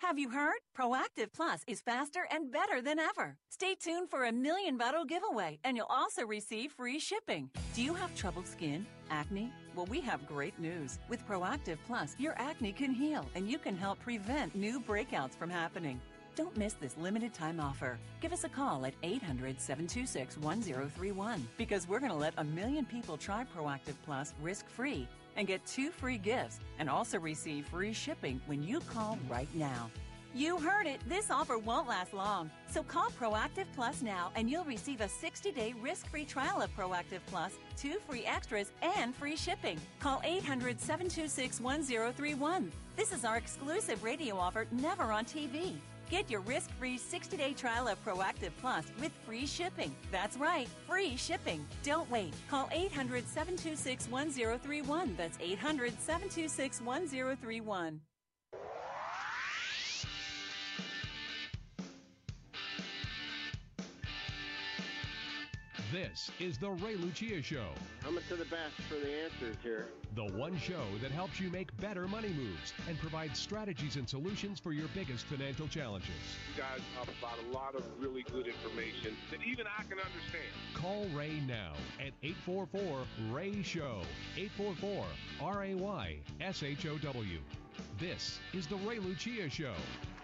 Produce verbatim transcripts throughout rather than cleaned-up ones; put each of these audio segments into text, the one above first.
Have you heard? Proactive Plus is faster and better than ever. Stay tuned for a million bottle giveaway, and you'll also receive free shipping. Do you have troubled skin? Acne? Well, we have great news. With Proactive Plus, your acne can heal, and you can help prevent new breakouts from happening. Don't miss this limited time offer. Give us a call at eight hundred, seven two six, one zero three one because we're going to let a million people try Proactive Plus risk-free and get two free gifts and also receive free shipping when you call right now. You heard it. This offer won't last long. So call Proactive Plus now and you'll receive a sixty-day risk-free trial of Proactive Plus, two free extras, and free shipping. Call eight hundred, seven two six, one zero three one. This is our exclusive radio offer, never on T V. Get your risk-free sixty-day trial of Proactive Plus with free shipping. That's right, free shipping. Don't wait. Call eight hundred, seven two six, one zero three one. That's eight hundred, seven two six, one zero three one. This is the Ray Lucia Show. Coming to the best for the answers here. The one show that helps you make better money moves and provides strategies and solutions for your biggest financial challenges. You guys talk about a lot of really good information that even I can understand. Call Ray now at eight four four, R A Y, S H O W. eight four four, R A Y S H O W. This is the Ray Lucia Show.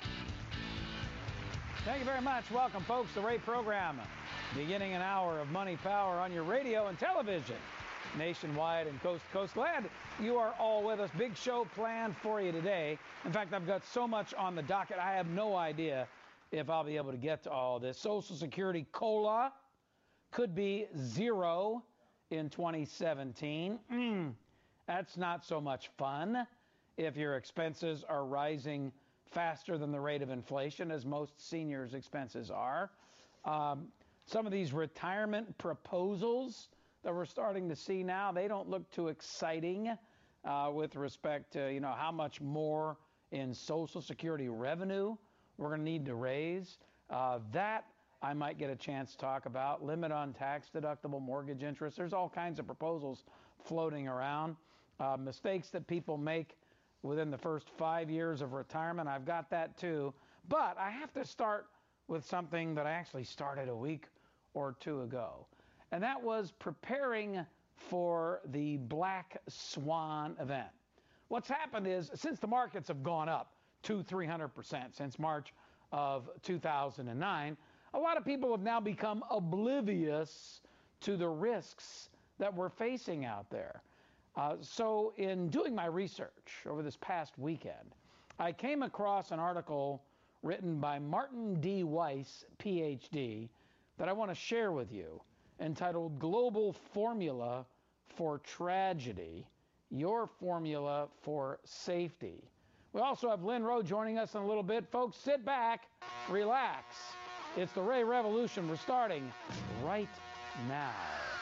Thank you very much. Welcome, folks, to the Ray program. Beginning an hour of money power on your radio and television, nationwide and coast to coast. Glad you are all with us. Big show planned for you today. In fact, I've got so much on the docket, I have no idea if I'll be able to get to all this. Social Security COLA could be zero in twenty seventeen. Mm, that's not so much fun if your expenses are rising faster than the rate of inflation, as most seniors' expenses are. Um, Some of these retirement proposals that we're starting to see now, they don't look too exciting uh, with respect to, you know, how much more in Social Security revenue we're going to need to raise. Uh, that I might get a chance to talk about. Limit on tax-deductible mortgage interest. There's all kinds of proposals floating around. Uh, mistakes that people make within the first five years of retirement. I've got that too. But I have to start with something that I actually started a week or two ago, and that was preparing for the Black Swan event. What's happened is, since the markets have gone up two, three hundred percent since March of two thousand nine, a lot of people have now become oblivious to the risks that we're facing out there. Uh, so in doing my research over this past weekend, I came across an article written by Martin D. Weiss, P H D, that I want to share with you, entitled Global Formula for Tragedy, Your Formula for Safety. We also have Lynn Rowe joining us in a little bit. Folks, sit back, relax. It's the Ray Revolution. We're starting right now.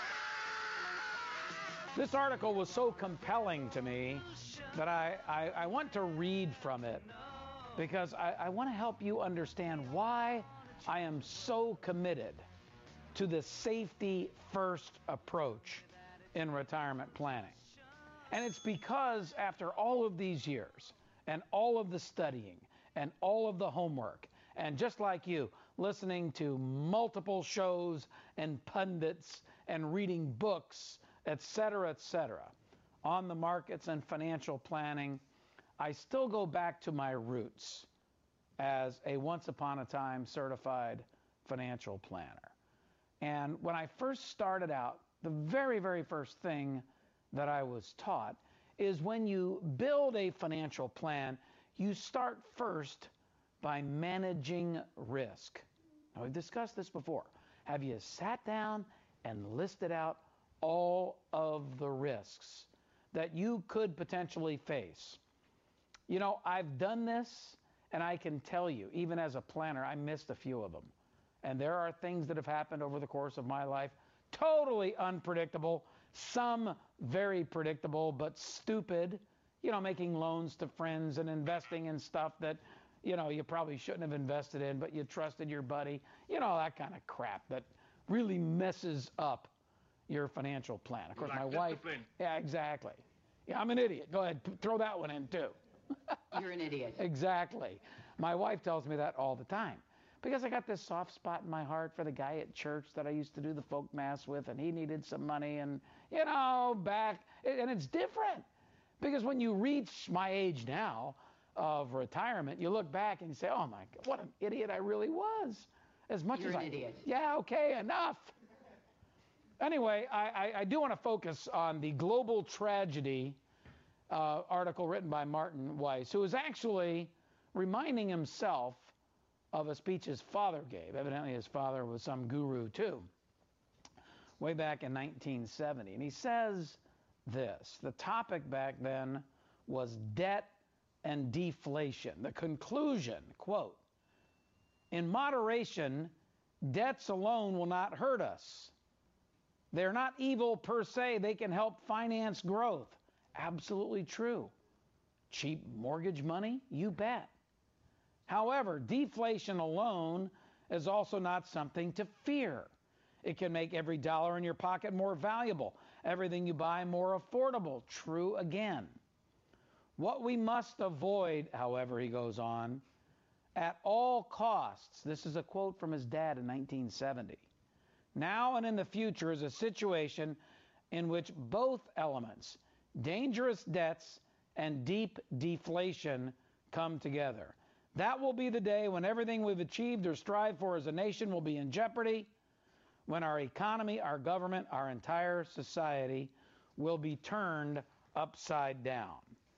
This article was so compelling to me that I, I, I want to read from it, because I, I want to help you understand why I am so committed to the safety-first approach in retirement planning. And it's because after all of these years and all of the studying and all of the homework, and just like you, listening to multiple shows and pundits and reading books, et cetera, et cetera, on the markets and financial planning, I still go back to my roots as a once upon a time certified financial planner. And when I first started out, the very, very first thing that I was taught is when you build a financial plan, you start first by managing risk. Now, we've discussed this before. Have you sat down and listed out all of the risks that you could potentially face? You know, I've done this, and I can tell you, even as a planner, I missed a few of them. And there are things that have happened over the course of my life, totally unpredictable, some very predictable, but stupid, you know, making loans to friends and investing in stuff that, you know, you probably shouldn't have invested in, but you trusted your buddy, you know, that kind of crap that really messes up your financial plan. Of course, like my wife, discipline. yeah, exactly. Yeah, I'm an idiot. Go ahead, throw that one in too. You're an idiot. Exactly. My wife tells me that all the time because I got this soft spot in my heart for the guy at church that I used to do the folk mass with, and he needed some money, and, you know, back, and it's different because when you reach my age now of retirement, you look back and you say, oh my God, what an idiot I really was. As much You're as an I, idiot. Yeah, okay, enough. Anyway, I, I, I do want to focus on the global tragedy uh, article written by Martin Weiss, who is actually reminding himself of a speech his father gave. Evidently, his father was some guru, too, way back in nineteen seventy. And he says this. The topic back then was debt and deflation. The conclusion, quote, in moderation, debts alone will not hurt us. They're not evil per se. They can help finance growth. Absolutely true. Cheap mortgage money? You bet. However, deflation alone is also not something to fear. It can make every dollar in your pocket more valuable, everything you buy more affordable. True again. What we must avoid, however, he goes on, at all costs, this is a quote from his dad in nineteen seventy, now and in the future is a situation in which both elements, dangerous debts and deep deflation, come together. That will be the day when everything we've achieved or strived for as a nation will be in jeopardy, when our economy, our government, our entire society will be turned upside down.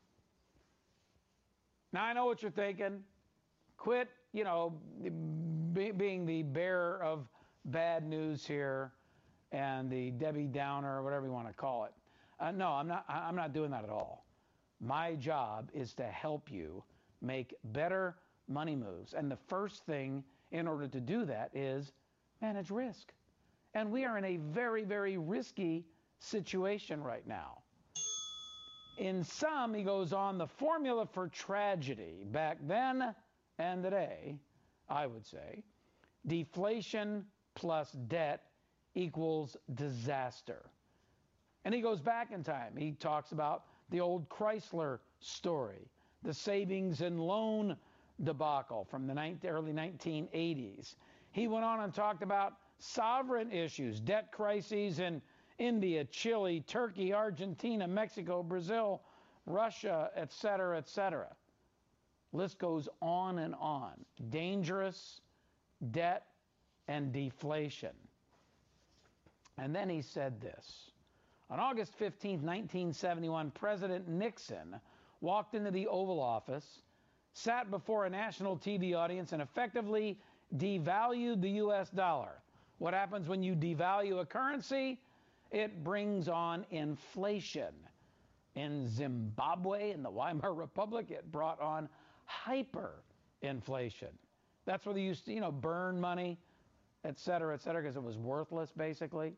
Now, I know what you're thinking. Quit, you know, be, being the bearer of bad news here and the Debbie Downer, or whatever you want to call it. Uh, no, I'm not, I'm not doing that at all. My job is to help you make better money moves. And the first thing in order to do that is manage risk. And we are in a very, very risky situation right now. In some, he goes on, the formula for tragedy back then and today, I would say, deflation plus debt equals disaster. And he goes back in time. He talks about the old Chrysler story, the savings and loan debacle from the early nineteen eighties. He went on and talked about sovereign issues, debt crises in India, Chile, Turkey, Argentina, Mexico, Brazil, Russia, et cetera, et cetera. List goes on and on. Dangerous debt and deflation. And then he said this. On August fifteenth, nineteen seventy-one, President Nixon walked into the Oval Office, sat before a national T V audience, and effectively devalued the U S dollar. What happens when you devalue a currency? It brings on inflation. In Zimbabwe, in the Weimar Republic, it brought on hyperinflation. That's where they used to, you know, burn money, et cetera, et cetera, because it was worthless, basically.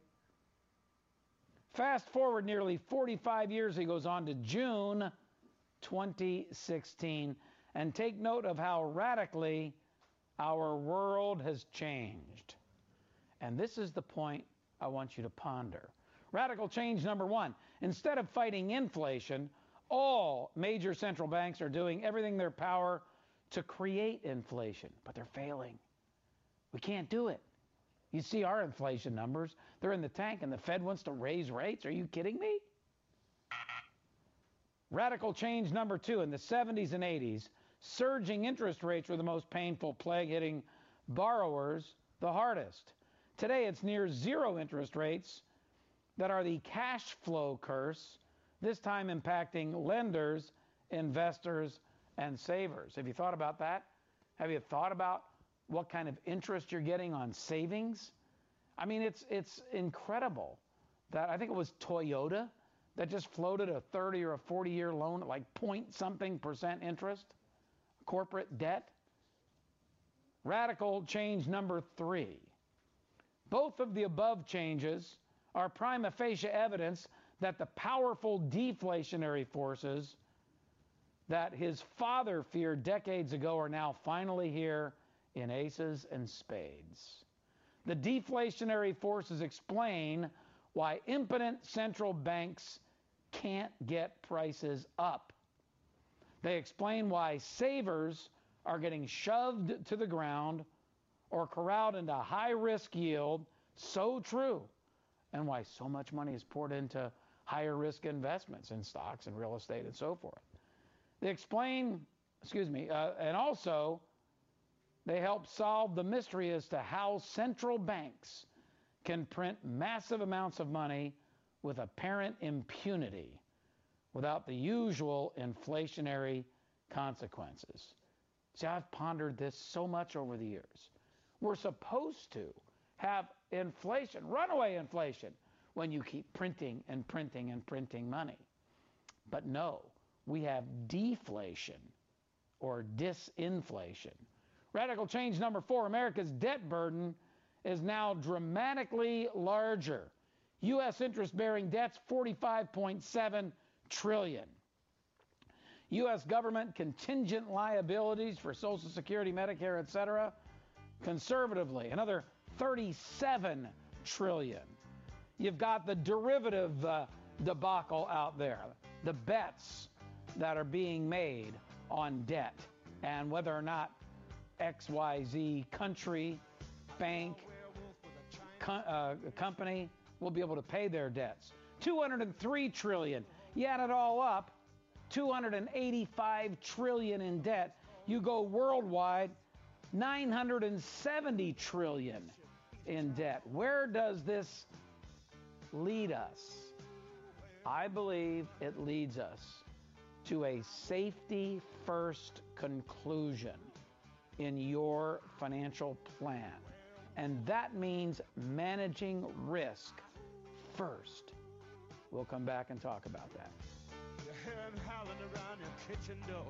Fast forward nearly forty-five years, he goes on to June twenty sixteen, and take note of how radically our world has changed. And this is the point I want you to ponder. Radical change number one. Instead of fighting inflation, all major central banks are doing everything in their power to create inflation, but they're failing. We can't do it. You see our inflation numbers. They're in the tank, and the Fed wants to raise rates. Are you kidding me? Radical change number two. In the seventies and eighties, surging interest rates were the most painful plague, hitting borrowers the hardest. Today, it's near zero interest rates that are the cash flow curse, this time impacting lenders, investors, and savers. Have you thought about that? Have you thought about what kind of interest you're getting on savings? I mean, it's it's incredible that I think it was Toyota that just floated a thirty or a forty year loan at like point something percent interest, corporate debt. Radical change number three. Both of the above changes are prima facie evidence that the powerful deflationary forces that his father feared decades ago are now finally here in aces and spades. The deflationary forces explain why impotent central banks can't get prices up. They explain why savers are getting shoved to the ground or corralled into high-risk yield, so true, and why so much money is poured into higher-risk investments in stocks and real estate and so forth. They explain, excuse me, uh, and also they help solve the mystery as to how central banks can print massive amounts of money with apparent impunity without the usual inflationary consequences. See, I've pondered this so much over the years. We're supposed to have inflation, runaway inflation, when you keep printing and printing and printing money. But no, we have deflation or disinflation. Radical change number four, America's debt burden is now dramatically larger. U S interest-bearing debt's forty-five point seven trillion dollars. U S government contingent liabilities for Social Security, Medicare, et cetera, conservatively, another thirty-seven trillion dollars. You've got the derivative uh, debacle out there, the bets that are being made on debt and whether or not X Y Z country, bank, co- uh, company will be able to pay their debts. two hundred three trillion dollars. You add it all up, two hundred eighty-five trillion dollars in debt. You go worldwide, nine hundred seventy trillion dollars in debt. Where does this lead us? I believe it leads us to a safety-first conclusion in your financial plan. And that means managing risk first. We'll come back and talk about that. You hear him howling around your kitchen door.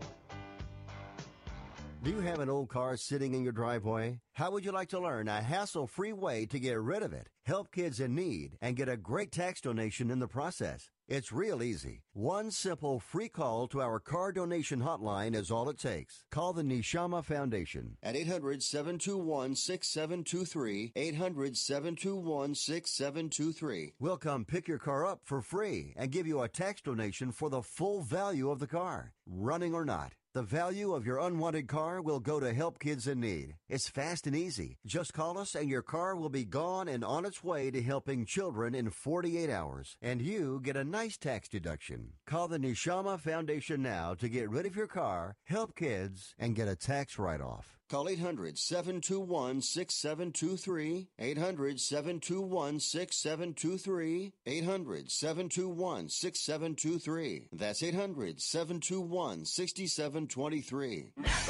Do you have an old car sitting in your driveway? How would you like to learn a hassle-free way to get rid of it, help kids in need, and get a great tax donation in the process? It's real easy. One simple free call to our car donation hotline is all it takes. Call the Neshama Foundation at eight hundred, seven two one, six seven two three, eight hundred, seven two one, six seven two three. We'll come pick your car up for free and give you a tax donation for the full value of the car, running or not. The value of your unwanted car will go to help kids in need. It's fast and easy. Just call us and your car will be gone and on its way to helping children in forty-eight hours. And you get a nice tax deduction. Call the Neshama Foundation now to get rid of your car, help kids, and get a tax write-off. Call eight hundred, seven two one, six seven two three, eight hundred, seven two one, six seven two three, eight hundred, seven two one, six seven two three. That's eight hundred, seven two one, six seven two three.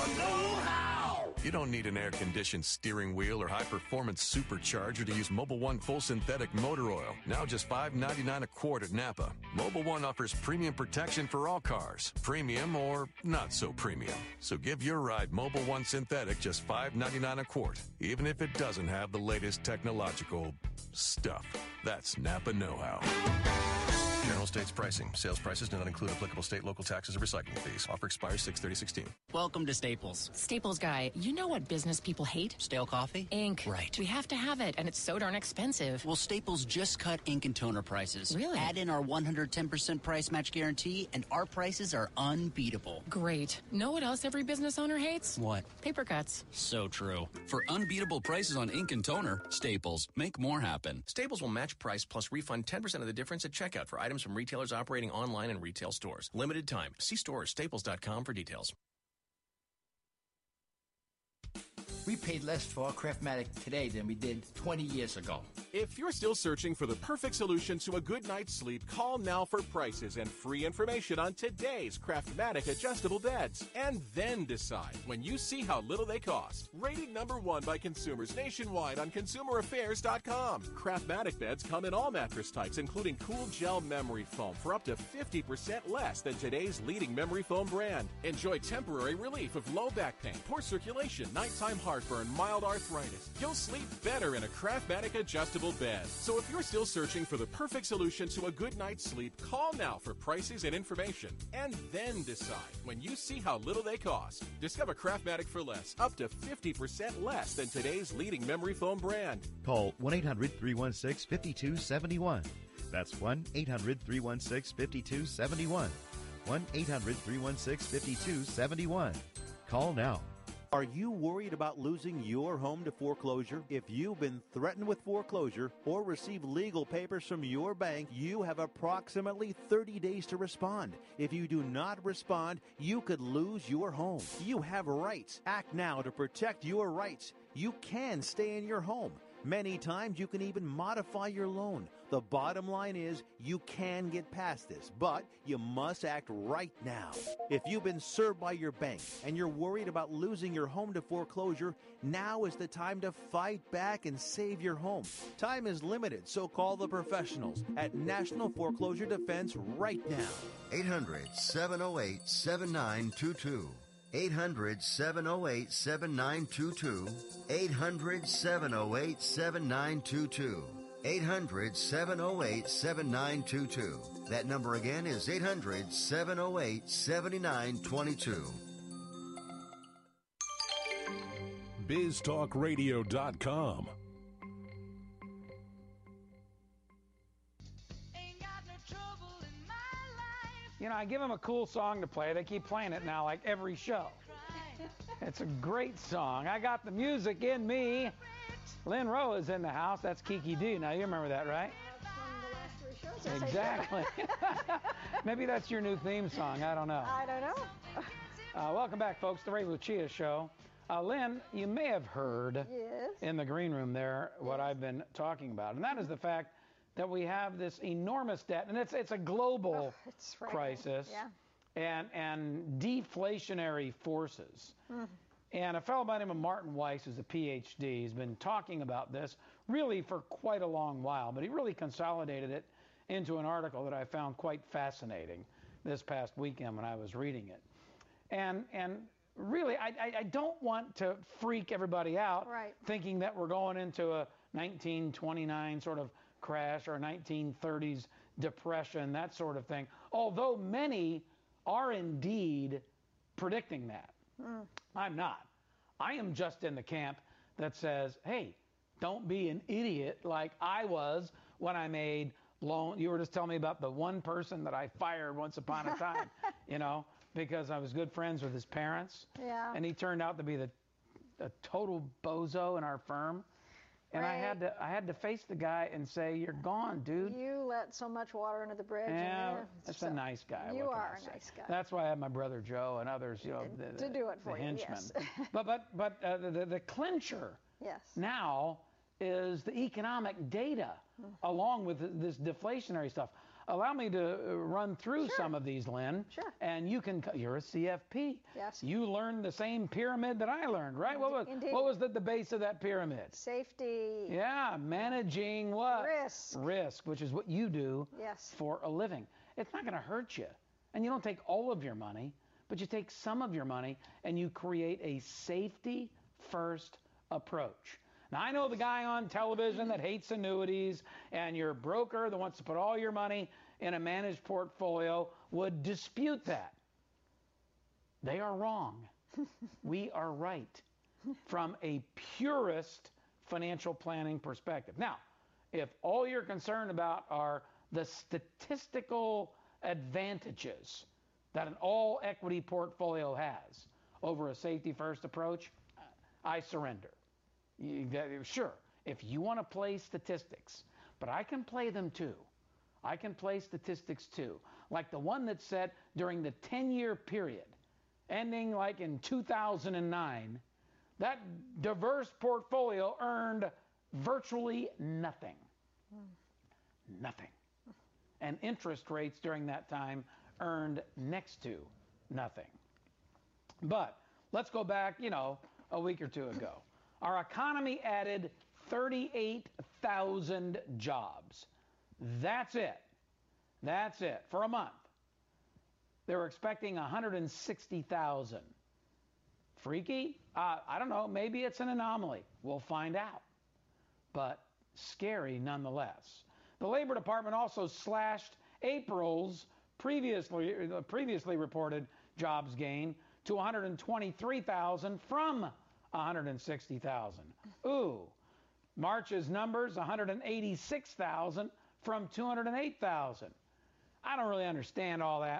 You don't need an air-conditioned steering wheel or high-performance supercharger to use Mobil one full synthetic motor oil. Now just five ninety-nine a quart at Napa. Mobil one offers premium protection for all cars, premium or not so premium. So give your ride Mobil one synthetic just five ninety-nine a quart, even if it doesn't have the latest technological stuff. That's Napa know-how. General States pricing. Sales prices do not include applicable state, local taxes, or recycling fees. Offer expires six thirty sixteen. Welcome to Staples. Staples guy, you know what business people hate? Stale coffee? Ink. Right. We have to have it, and it's so darn expensive. Well, Staples just cut ink and toner prices. Really? Add in our one hundred ten percent price match guarantee, and our prices are unbeatable. Great. Know what else every business owner hates? What? Paper cuts. So true. For unbeatable prices on ink and toner, Staples. Make more happen. Staples will match price plus refund ten percent of the difference at checkout for items from retailers operating online and retail stores. Limited time. See store or staples dot com for details. We paid less for our Craftmatic today than we did twenty years ago. If you're still searching for the perfect solution to a good night's sleep, call now for prices and free information on today's Craftmatic adjustable beds. And then decide when you see how little they cost. Rated number one by consumers nationwide on consumer affairs dot com. Craftmatic beds come in all mattress types, including cool gel memory foam for up to fifty percent less than today's leading memory foam brand. Enjoy temporary relief of low back pain, poor circulation, nighttime heartburn, mild arthritis. You'll sleep better in a Craftmatic adjustable bed. So if you're still searching for the perfect solution to a good night's sleep, call now for prices and information. And then decide when you see how little they cost. Discover Craftmatic for less, up to fifty percent less than today's leading memory foam brand. Call one eight hundred, three one six, five two seven one. That's one eight hundred, three one six, five two seven one. one eight hundred three one six five two seven one. Call now. Are you worried about losing your home to foreclosure? If you've been threatened with foreclosure or receive legal papers from your bank, you have approximately thirty days to respond. If you do not respond, you could lose your home. You have rights. Act now to protect your rights. You can stay in your home. Many times you can even modify your loan. The bottom line is you can get past this, but you must act right now. If you've been served by your bank and you're worried about losing your home to foreclosure, now is the time to fight back and save your home. Time is limited, so call the professionals at National Foreclosure Defense right now. eight hundred seven oh eight seven nine two two. eight hundred seven oh eight seven nine two two. eight hundred seven oh eight seven nine two two. eight hundred seven oh eight seven nine two two. That number again is eight hundred seven oh eight seven nine two two. biz talk radio dot com. You know, I give them a cool song to play. They keep playing it now like every show. It's a great song. I got the music in me. Lynn Rowe is in the house. That's Kiki D. Now, you remember that, right? That's one of the last three shows. Exactly. Maybe that's your new theme song. I don't know. I don't know. uh, welcome back, folks. The Ray Lucia Show. Uh, Lynn, you may have heard yes. in the green room there what yes. I've been talking about, and that is the fact that we have this enormous debt, and it's it's a global oh, it's right. crisis, yeah. and and deflationary forces. Mm. And a fellow by the name of Martin Weiss, who's a P H D, has been talking about this really for quite a long while, but he really consolidated it into an article that I found quite fascinating this past weekend when I was reading it. And and really, I, I, I don't want to freak everybody out right. thinking that we're going into a nineteen twenty-nine sort of crash or nineteen thirties depression, that sort of thing, although many are indeed predicting that. Mm. I'm not. I am just in the camp that says, hey, don't be an idiot like I was when I made loan. You were just telling me about the one person that I fired once upon a time, you know, because I was good friends with his parents. Yeah. And he turned out to be the a total bozo in our firm. And right. I had to I had to face the guy and say, you're gone, dude. You let so much water under the bridge. Yeah, and that's so a nice guy. You what are a nice guy. That's why I have my brother Joe and others, you know, the, to the, do it for the you, henchmen. yes. but but but uh, the, the the clincher yes. now is the economic data, mm. along with this deflationary stuff. Allow me to run through sure. some of these, Lynn. Sure. And you can, you're a C F P. Yes. You learned the same pyramid that I learned, right? What was, Indeed. what was at the base of that pyramid? Safety. Yeah, managing what? Risk. Risk, which is what you do yes. for a living. It's not going to hurt you. And you don't take all of your money, but you take some of your money and you create a safety-first approach. Now, I know the guy on television that hates annuities, and your broker that wants to put all your money in a managed portfolio would dispute that. They are wrong. We are right from a purist financial planning perspective. Now, if all you're concerned about are the statistical advantages that an all-equity portfolio has over a safety-first approach, I surrender. You, sure, if you want to play statistics, but I can play them too. I can play statistics too, like the one that said during the ten-year period, ending like in two thousand nine, that diverse portfolio earned virtually nothing. Mm. Nothing. And interest rates during that time earned next to nothing. But let's go back, you know, a week or two ago. Our economy added thirty-eight thousand jobs. That's it. That's it. For a month. They were expecting one hundred sixty thousand. Freaky? Uh, I don't know. Maybe it's an anomaly. We'll find out. But scary nonetheless. The Labor Department also slashed April's previously, previously reported jobs gain to one hundred twenty-three thousand from one hundred sixty thousand. Ooh. March's numbers, one hundred eighty-six thousand from two hundred eight thousand. I don't really understand all that.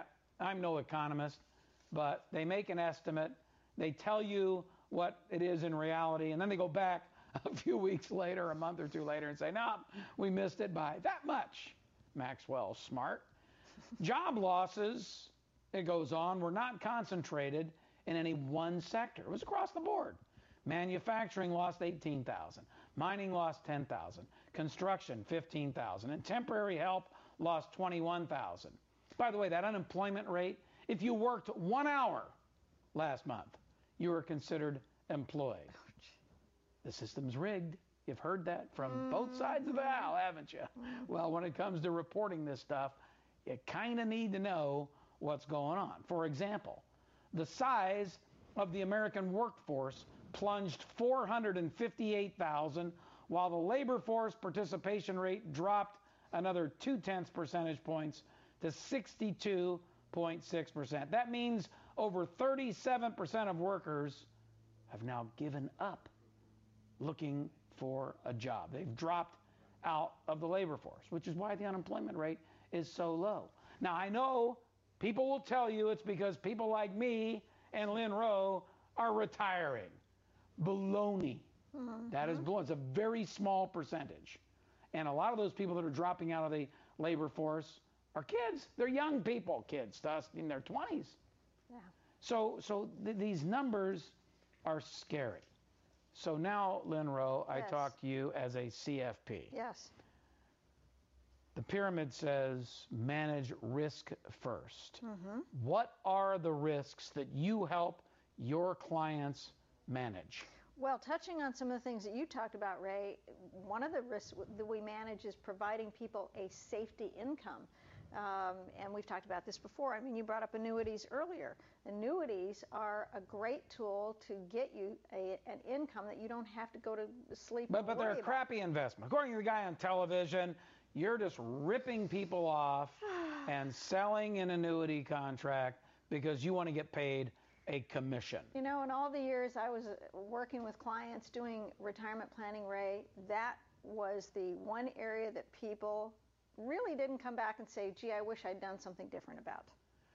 I'm no economist, but they make an estimate. They tell you what it is in reality, and then they go back a few weeks later, a month or two later, and say, no, we missed it by that much. Maxwell's smart. Job losses, it goes on, were not concentrated in any one sector. It was across the board. Manufacturing lost eighteen thousand. Mining lost ten thousand. Construction, fifteen thousand. And temporary help lost twenty-one thousand. By the way, that unemployment rate, if you worked one hour last month, you were considered employed. The system's rigged. You've heard that from mm. both sides of the aisle, haven't you? Mm. Well, when it comes to reporting this stuff, you kind of need to know what's going on. For example, the size of the American workforce plunged four hundred fifty-eight thousand, while the labor force participation rate dropped another two-tenths percentage points to sixty-two point six percent. That means over thirty-seven percent of workers have now given up looking for a job. They've dropped out of the labor force, which is why the unemployment rate is so low. Now, I know people will tell you it's because people like me and Lynn Rowe are retiring. Baloney. Mm-hmm. That is baloney. It's a very small percentage. And a lot of those people that are dropping out of the labor force are kids. They're young people, kids to us in their twenties. Yeah. So, so th- these numbers are scary. So now, Lynn Rowe, yes. I talk to you as a C F P. Yes. The pyramid says manage risk first. Mm-hmm. What are the risks that you help your clients manage? Well, touching on some of the things that you talked about, Ray, one of the risks that we manage is providing people a safety income. Um, and we've talked about this before. I mean, you brought up annuities earlier. Annuities are a great tool to get you a, an income that you don't have to go to sleep. But, but they're a crappy investment. According to the guy on television, you're just ripping people off and selling an annuity contract because you want to get paid a commission. You know, in all the years I was working with clients doing retirement planning, Ray, that was the one area that people really didn't come back and say, gee, I wish I'd done something different about.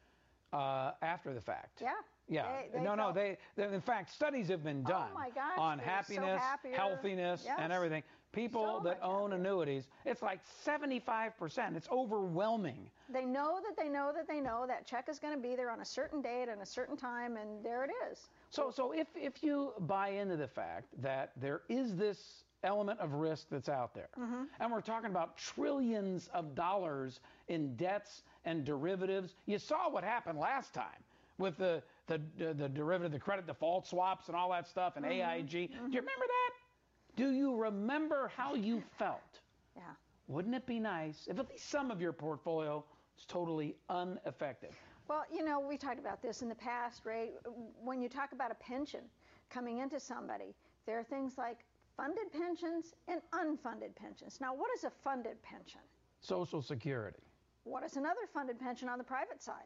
Uh, after the fact. Yeah. Yeah. They, they no, felt... no. They, they, in fact, studies have been done oh my gosh, on happiness, so healthiness, yes. and everything. People so that own happier. annuities, it's like seventy-five percent. It's overwhelming. They know that they know that they know that check is going to be there on a certain date and a certain time, and there it is. So, so if, if you buy into the fact that there is this element of risk that's out there, mm-hmm. and we're talking about trillions of dollars in debts and derivatives. You saw what happened last time with the the, the, the derivative, the credit default swaps and all that stuff, and mm-hmm. A I G. Mm-hmm. Do you remember that? Do you remember how you felt? Yeah. Wouldn't it be nice if at least some of your portfolio is totally unaffected? Well, you know, we talked about this in the past, Ray. When you talk about a pension coming into somebody, there are things like funded pensions and unfunded pensions. Now, what is a funded pension? Social Security. What is another funded pension on the private side?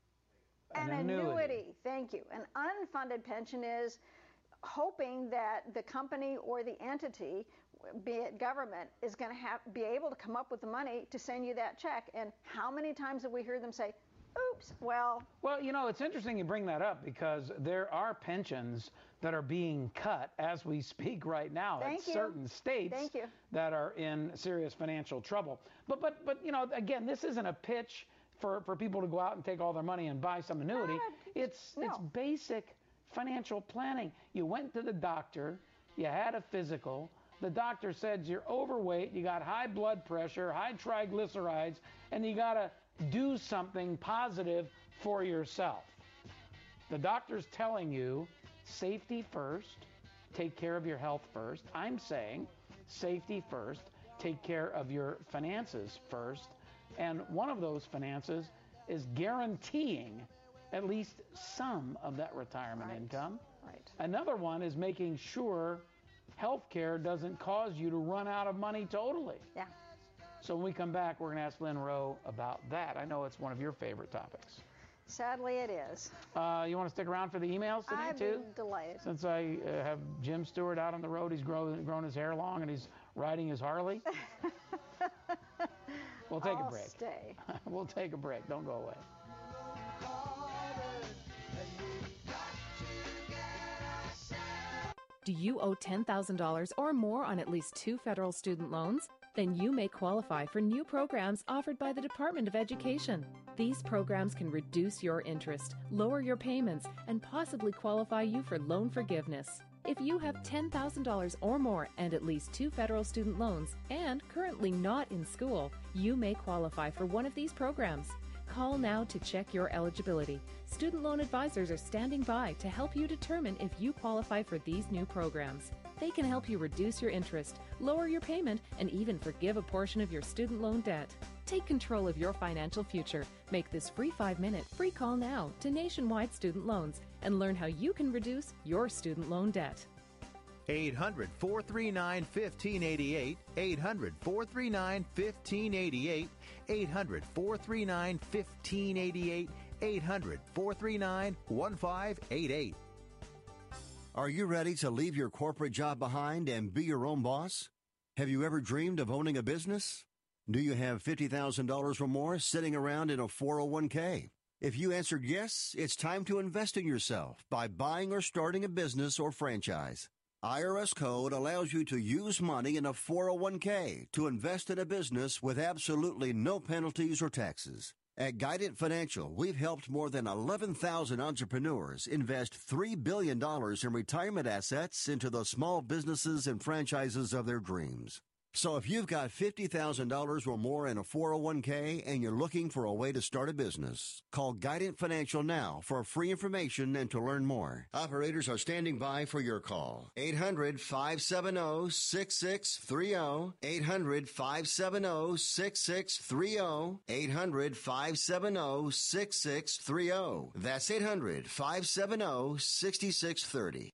An, An annuity. annuity. Thank you. An unfunded pension is hoping that the company or the entity, be it government, is going to have be able to come up with the money to send you that check. And how many times have we heard them say, oops, well... Well, you know, it's interesting you bring that up because there are pensions that are being cut as we speak right now Thank at you. certain states Thank you. that are in serious financial trouble. But, but, but you know, again, this isn't a pitch for, for people to go out and take all their money and buy some annuity. Uh, it's, no. it's basic financial planning. You went to the doctor, you had a physical, the doctor said you're overweight, you got high blood pressure, high triglycerides, and you got to do something positive for yourself. The doctor's telling you safety first, take care of your health first. I'm saying safety first, take care of your finances first. And one of those finances is guaranteeing at least some of that retirement right. income. Right. Another one is making sure health care doesn't cause you to run out of money totally. Yeah. So when we come back, we're going to ask Lynn Rowe about that. I know it's one of your favorite topics. Sadly, it is. Uh, you want to stick around for the emails today, I'd too? be delighted. Since I uh, have Jim Stewart out on the road, he's grown, grown his hair long, and he's riding his Harley. We'll take I'll a break. Stay. We'll take a break. Don't go away. Do you owe ten thousand dollars or more on at least two federal student loans? Then you may qualify for new programs offered by the Department of Education. These programs can reduce your interest, lower your payments, and possibly qualify you for loan forgiveness. If you have ten thousand dollars or more and at least two federal student loans and currently not in school, you may qualify for one of these programs. Call now to check your eligibility. Student loan advisors are standing by to help you determine if you qualify for these new programs. They can help you reduce your interest, lower your payment, and even forgive a portion of your student loan debt. Take control of your financial future. Make this free five-minute free call now to Nationwide Student Loans and learn how you can reduce your student loan debt. eight hundred, four three nine, one five eight eight, eight hundred, four three nine, one five eight eight, eight hundred, four three nine, one five eight eight, eight hundred, four three nine, one five eight eight. Are you ready to leave your corporate job behind and be your own boss? Have you ever dreamed of owning a business? Do you have fifty thousand dollars or more sitting around in a four oh one k? If you answered yes, it's time to invest in yourself by buying or starting a business or franchise. I R S Code allows you to use money in a four oh one k to invest in a business with absolutely no penalties or taxes. At Guidant Financial, we've helped more than eleven thousand entrepreneurs invest three billion dollars in retirement assets into the small businesses and franchises of their dreams. So if you've got fifty thousand dollars or more in a four oh one k and you're looking for a way to start a business, call Guidant Financial now for free information and to learn more. Operators are standing by for your call. eight hundred, five seven zero, six six three zero, eight hundred, five seven zero, six six three zero, eight hundred, five seven zero, six six three zero. That's eight hundred, five seven zero, six six three zero.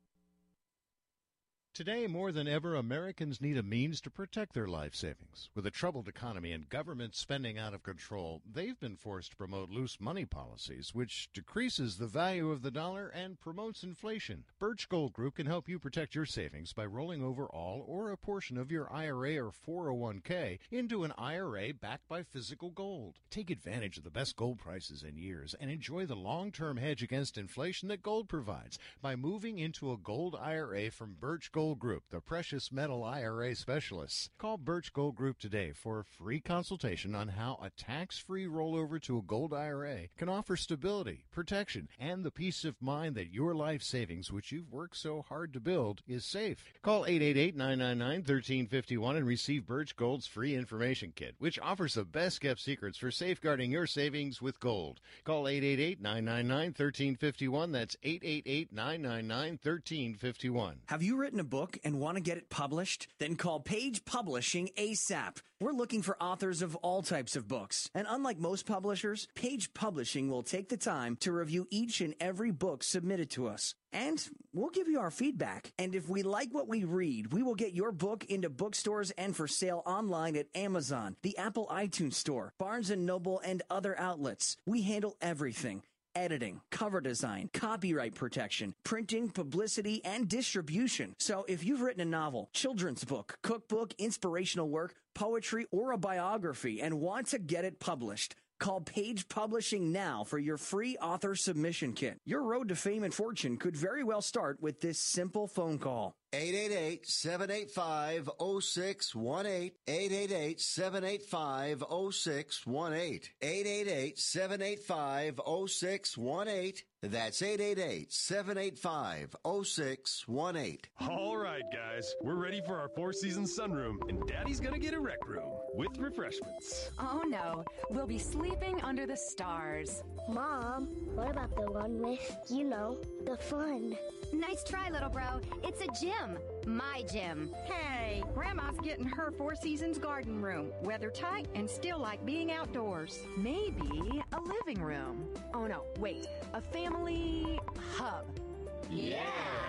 Today, more than ever, Americans need a means to protect their life savings. With a troubled economy and government spending out of control, they've been forced to promote loose money policies, which decreases the value of the dollar and promotes inflation. Birch Gold Group can help you protect your savings by rolling over all or a portion of your I R A or four oh one k into an I R A backed by physical gold. Take advantage of the best gold prices in years and enjoy the long-term hedge against inflation that gold provides by moving into a gold I R A from Birch Gold Group, the precious metal I R A specialists. Call Birch Gold Group today for a free consultation on how a tax-free rollover to a gold I R A can offer stability, protection, and the peace of mind that your life savings, which you've worked so hard to build, is safe. Call eight eight eight, nine nine nine, one three five one and receive Birch Gold's free information kit, which offers the best-kept secrets for safeguarding your savings with gold. Call eight eight eight, nine nine nine, one three five one. That's eight eight eight, nine nine nine, one three five one. Have you written a book and want to get it published? Then call Page Publishing ASAP. We're looking for authors of all types of books. And unlike most publishers, Page Publishing will take the time to review each and every book submitted to us. And we'll give you our feedback. And if we like what we read, we will get your book into bookstores and for sale online at Amazon, the Apple iTunes Store, Barnes and Noble, and other outlets. We handle everything. Editing, cover design, copyright protection, printing, publicity, and distribution. So if you've written a novel, children's book, cookbook, inspirational work, poetry, or a biography and want to get it published, call Page Publishing now for your free author submission kit. Your road to fame and fortune could very well start with this simple phone call. eight eight eight, seven eight five, zero six one eight, eight eight eight, seven eight five, zero six one eight, eight eight eight, seven eight five, zero six one eight. That's eight eight eight, seven eight five, zero six one eight. All right, guys, we're ready for our Four Seasons sunroom, and Daddy's gonna get a rec room with refreshments. Oh no, we'll be sleeping under the stars. Mom, what about the one with, you know, the fun? Nice try, little bro. It's a gym. My gym. Hey, Grandma's getting her Four Seasons garden room. Weather tight and still like being outdoors. Maybe a living room. Oh no, wait. A family hub. Yeah!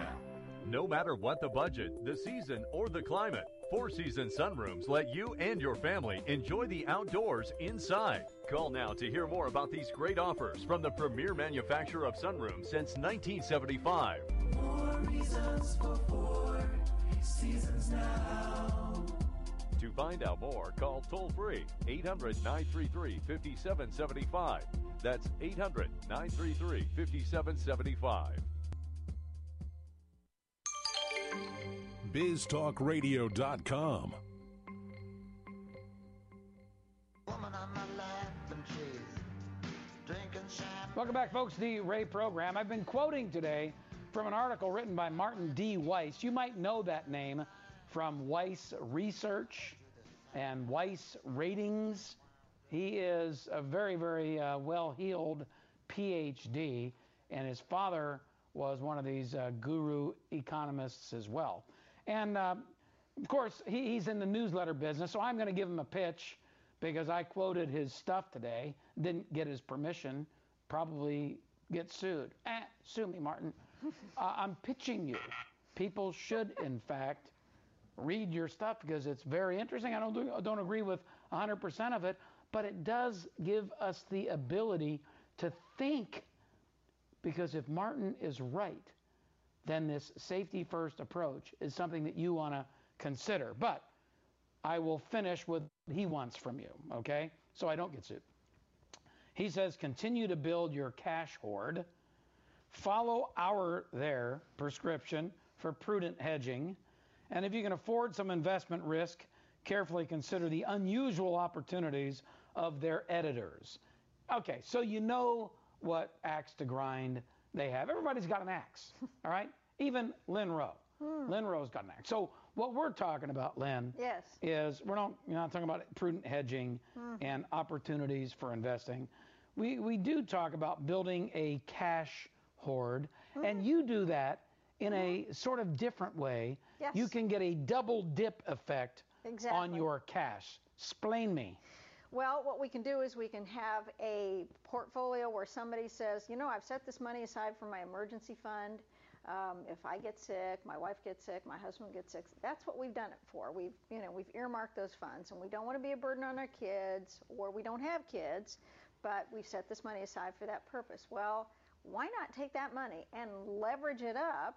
No matter what the budget, the season, or the climate, Four Seasons sunrooms let you and your family enjoy the outdoors inside. Call now to hear more about these great offers from the premier manufacturer of sunrooms since nineteen seventy-five. More reasons for Four Seasons now. To find out more, call toll-free eight hundred, nine three three, five seven seven five. That's eight hundred, nine three three, five seven seven five. biz talk radio dot com. Welcome back, folks, to the Ray program. I've been quoting today from an article written by Martin D. Weiss. You might know that name from Weiss Research and Weiss Ratings. He is a very, very uh, well-heeled P H D, and his father was one of these uh, guru economists as well. And, uh, of course, he, he's in the newsletter business, so I'm going to give him a pitch because I quoted his stuff today, didn't get his permission, probably get sued. Eh, sue me, Martin. uh, I'm pitching you. People should, in fact, read your stuff because it's very interesting. I don't, do, I don't agree with one hundred percent of it, but it does give us the ability to think, because if Martin is right, then this safety-first approach is something that you want to consider. But I will finish with what he wants from you, okay? So I don't get sued. He says, continue to build your cash hoard. Follow our, their prescription for prudent hedging. And if you can afford some investment risk, carefully consider the unusual opportunities of their editors. Okay, so you know what axe to grind they have. Everybody's got an axe, all right? Even Lynn Rowe. Hmm. Lynn Rowe's got an axe. So what we're talking about, Lynn, yes. is we're not, you're not talking about prudent hedging hmm. and opportunities for investing. We, we do talk about building a cash hoard, hmm. and you do that in a sort of different way. Yes. You can get a double dip effect exactly. on your cash. Explain me. Well, what we can do is we can have a portfolio where somebody says, you know, I've set this money aside for my emergency fund. Um, if I get sick, my wife gets sick, my husband gets sick, that's what we've done it for. We've, you know, we've earmarked those funds, and we don't want to be a burden on our kids, or we don't have kids, but we've set this money aside for that purpose. Well, why not take that money and leverage it up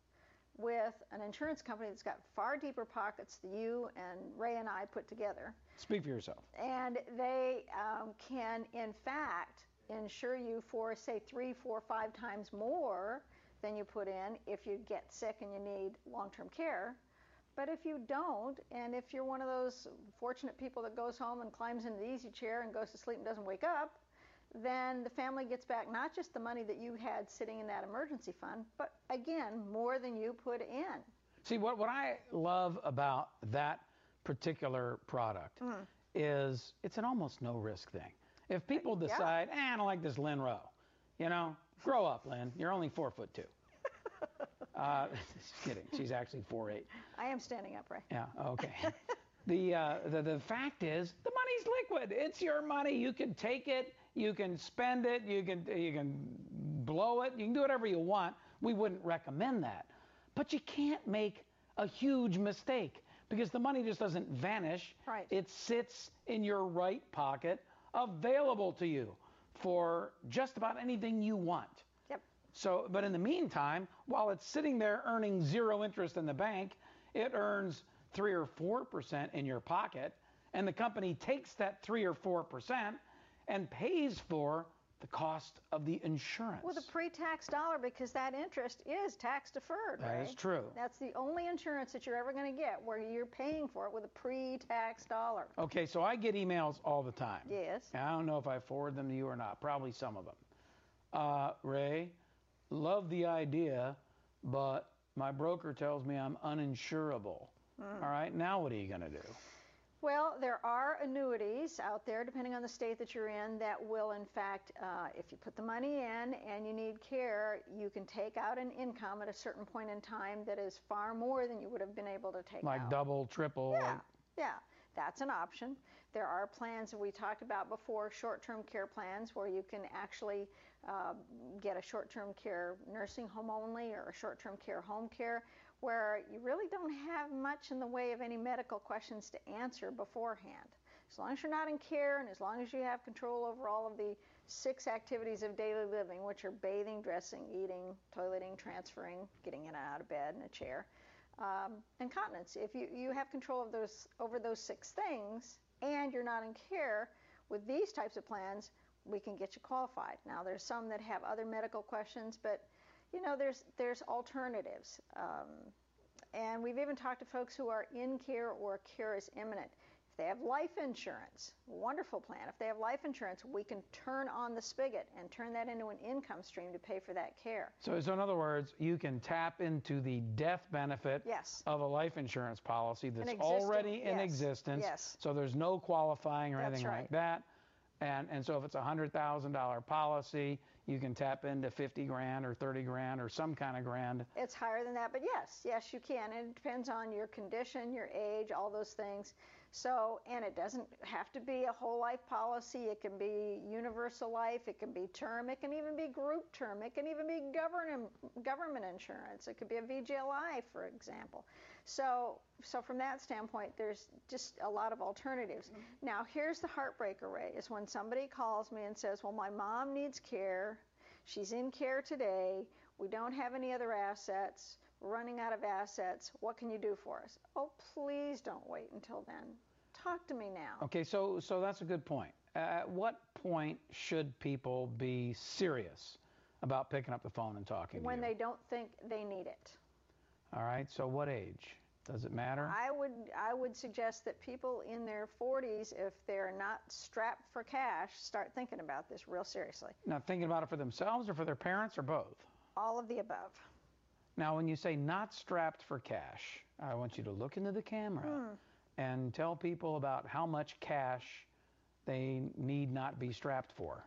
with an insurance company that's got far deeper pockets than you and Ray and I put together. Speak for yourself. And they um, can, in fact, insure you for, say, three, four, five times more than you put in if you get sick and you need long-term care. But if you don't, and if you're one of those fortunate people that goes home and climbs into the easy chair and goes to sleep and doesn't wake up, then the family gets back not just the money that you had sitting in that emergency fund, but again, more than you put in. See, what, what I love about that particular product mm. is it's an almost no risk thing. If people decide, yeah. eh, I don't like this Lynn Rowe, you know, grow up, Lynn. You're only four foot two. uh, just kidding. She's actually four eight. I am standing up, Ray. Yeah. Okay. the, uh, the the fact is, the money's liquid. It's your money. You can take it. You can spend it. You can you can blow it. You can do whatever you want. We wouldn't recommend that, but you can't make a huge mistake because the money just doesn't vanish. Right. It sits in your right pocket, available to you for just about anything you want. Yep. So, but in the meantime, while it's sitting there earning zero interest in the bank, it earns three or four percent in your pocket, and the company takes that three or four percent and pays for the cost of the insurance. With a pre-tax dollar, because that interest is tax deferred, That right? is true. That's the only insurance that you're ever going to get where you're paying for it with a pre-tax dollar. Okay, so I get emails all the time. Yes. I don't know if I forward them to you or not. Probably some of them. Uh, Ray, love the idea, but my broker tells me I'm uninsurable. Mm. All right, now what are you going to do? Well, there are annuities out there, depending on the state that you're in, that will, in fact, uh, if you put the money in and you need care, you can take out an income at a certain point in time that is far more than you would have been able to take like out. Like double, triple? Yeah, yeah, that's an option. There are plans that we talked about before, short-term care plans, where you can actually uh, get a short-term care nursing home only or a short-term care home care, where you really don't have much in the way of any medical questions to answer beforehand. As long as you're not in care and as long as you have control over all of the six activities of daily living, which are bathing, dressing, eating, toileting, transferring, getting in and out of bed in a chair, um, and continence. If you, you have control of those over those six things and you're not in care, with these types of plans, we can get you qualified. Now, there's some that have other medical questions, but you know, there's there's alternatives. Um, and we've even talked to folks who are in care or care is imminent. If they have life insurance, wonderful plan. If they have life insurance, we can turn on the spigot and turn that into an income stream to pay for that care. So, so in other words, you can tap into the death benefit yes. of a life insurance policy that's existing, already in yes, existence. Yes. So there's no qualifying or That's anything right. like that. And, and so if it's a one hundred thousand dollars policy, you can tap into fifty grand or thirty grand or some kind of grand. It's higher than that, but yes, yes, you can. And it depends on your condition, your age, all those things. So, and it doesn't have to be a whole life policy. It can be universal life. It can be term. It can even be group term. It can even be government government insurance. It could be a V G L I, for example. So, so from that standpoint, there's just a lot of alternatives. Mm-hmm. Now, here's the heartbreaker, Ray, is when somebody calls me and says, well, my mom needs care. She's in care today. We don't have any other assets. We're running out of assets. What can you do for us? Oh, please don't wait until then. Talk to me now. Okay, so so that's a good point. At what point should people be serious about picking up the phone and talking when to you? They don't think they need it. All right, so what age? Does it matter? I would I would suggest that people in their forties, if they're not strapped for cash, start thinking about this real seriously. Now, thinking about it for themselves or for their parents or both? All of the above. Now, when you say not strapped for cash, I want you to look into the camera Hmm. and tell people about how much cash they need not be strapped for.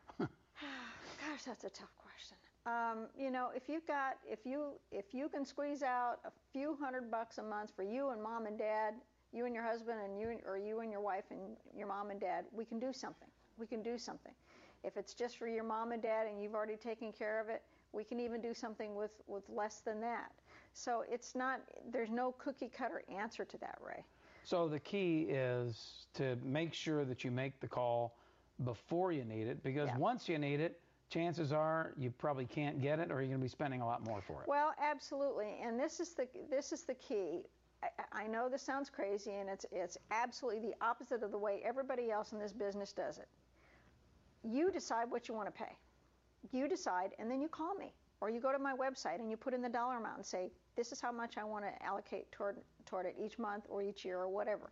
Gosh, that's a tough question. Um, you know, if you've got, if you, if you can squeeze out a few hundred bucks a month for you and mom and dad, you and your husband, and you, or you and your wife and your mom and dad, we can do something. We can do something. If it's just for your mom and dad and you've already taken care of it, we can even do something with, with less than that. So it's not, there's no cookie cutter answer to that, Ray. So the key is to make sure that you make the call before you need it, because Yeah. once you need it, chances are you probably can't get it, or you're going to be spending a lot more for it. Well, absolutely, and this is the this is the key. I, I know this sounds crazy, and it's it's absolutely the opposite of the way everybody else in this business does it. You decide what you want to pay. You decide, and then you call me, or you go to my website and you put in the dollar amount and say, this is how much I want to allocate toward toward it each month or each year or whatever.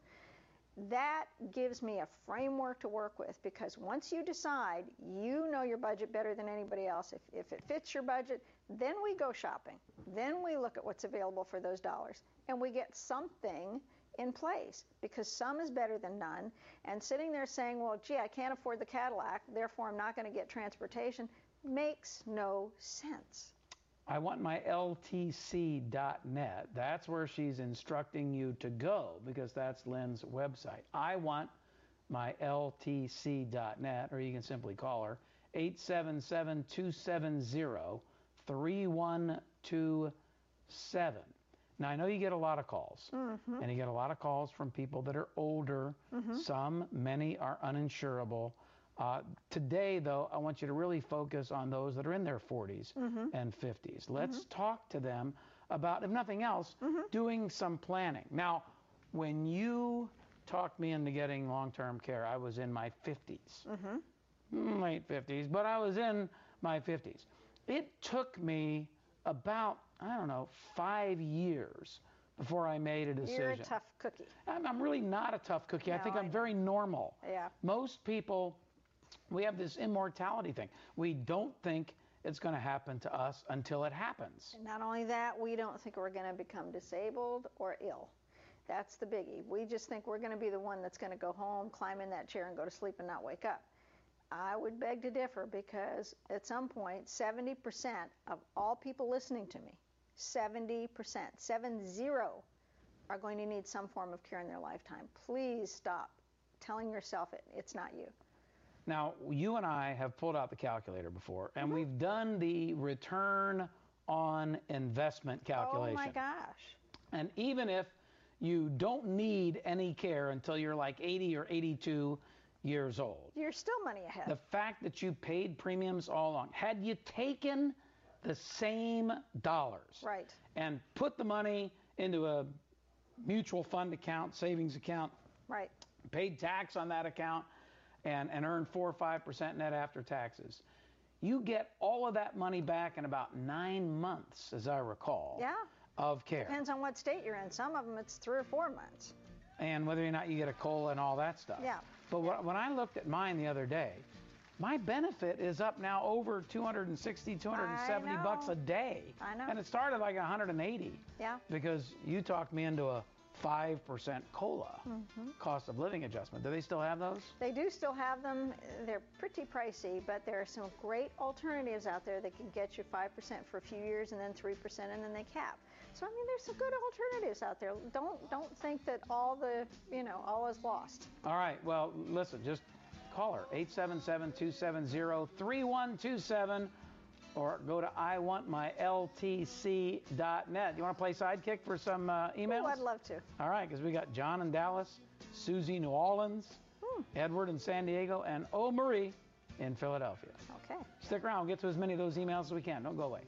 That gives me a framework to work with, because once you decide, you know your budget better than anybody else. If, if it fits your budget, then we go shopping. Then we look at what's available for those dollars, and we get something in place, because some is better than none. And sitting there saying, well, gee, I can't afford the Cadillac, therefore I'm not going to get transportation, makes no sense. I want my L T C dot net. That's where she's instructing you to go, because that's Lynn's website. I want my L T C dot net, or you can simply call her, eight seven seven, two seven zero, three one two seven. Now, I know you get a lot of calls, Mm-hmm. and you get a lot of calls from people that are older. Mhm. Some, many are uninsurable. Uh, today, though, I want you to really focus on those that are in their forties Mhm. and fifties. Let's talk to them about, if nothing else, doing some planning. Now, when you talked me into getting long-term care, I was in my fifties, Mm-hmm. late fifties, but I was in my fifties. It took me about, I don't know, five years before I made a decision. You're a tough cookie. I'm, I'm really not a tough cookie. I No, think I I'm know. very normal. Yeah. Most people, we have this immortality thing. We don't think it's going to happen to us until it happens. And not only that, we don't think we're going to become disabled or ill. That's the biggie. We just think we're going to be the one that's going to go home, climb in that chair, and go to sleep and not wake up. I would beg to differ, because at some point, seventy percent of all people listening to me, seventy percent, seven zero, are going to need some form of care in their lifetime. Please stop telling yourself it, it's not you. Now, you and I have pulled out the calculator before, and we've done the return on investment calculation. Oh my gosh. And even if you don't need any care until you're like eighty or eighty-two years old, You're still money ahead. the fact that you paid premiums all along, had you taken the same dollars Right. and put the money into a mutual fund account, savings account, Right. paid tax on that account, and, and earned four or five percent net after taxes, you get all of that money back in about nine months, as I recall. Yeah. of care. Depends on what state you're in. Some of them, it's three or four months. And whether or not you get a COLA and all that stuff. Yeah. But wh- when I looked at mine the other day, my benefit is up now over two hundred sixty, two hundred seventy bucks a day. I know. And it started like one hundred eighty. Yeah. Because you talked me into a five percent COLA, Mm-hmm. cost of living adjustment. Do they still have those? They do still have them. They're pretty pricey, but there are some great alternatives out there that can get you five percent for a few years and then three percent and then they cap. So I mean, there's some good alternatives out there. Don't don't think that all the, you know, all is lost. All right. Well, listen, just call her, eight seven seven, two seven zero, three one two seven, or go to I want my L T C dot net. You want to play sidekick for some uh, emails? Oh, I'd love to. All right, because we got John in Dallas, Susie New Orleans, hmm. Edward in San Diego, and O. Marie in Philadelphia. Okay. Stick around. We'll get to as many of those emails as we can. Don't go away.